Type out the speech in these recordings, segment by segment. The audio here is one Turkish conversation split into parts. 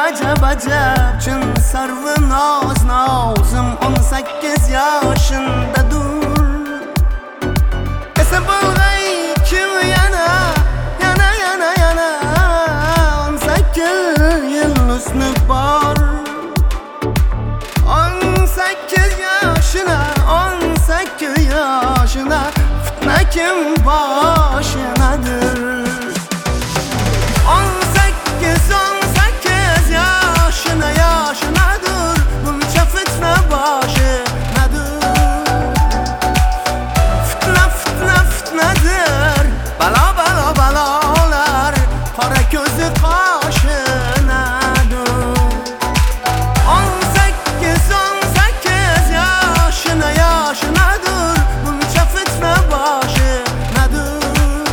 acab acab Çın sarvı naz nazım 18 yaşındadır Ese bulgay kim yana Yana yana yana 18 yıl üstü var 18 yaşına 18 yaşına Fitne kim başınadır 18 yaşınadır Bunca fitne başınadır Fitne fitnedir Bala bala balalar Kara gözü kaşınadır 18 yaşınadır Bunca fitne başınadır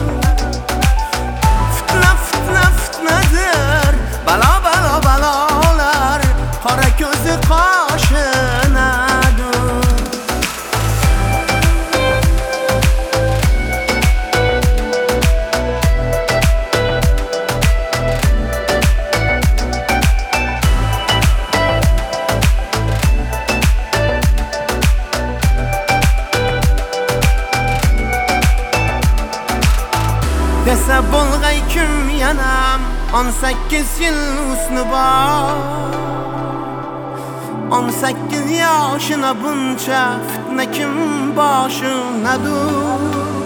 Fitne fitnedir Bala bala balalar Kara gözü kaşınadır Dese bulgay kim yanam 18 yıl üstü var 18 yaşına bunca fitne kim başınadır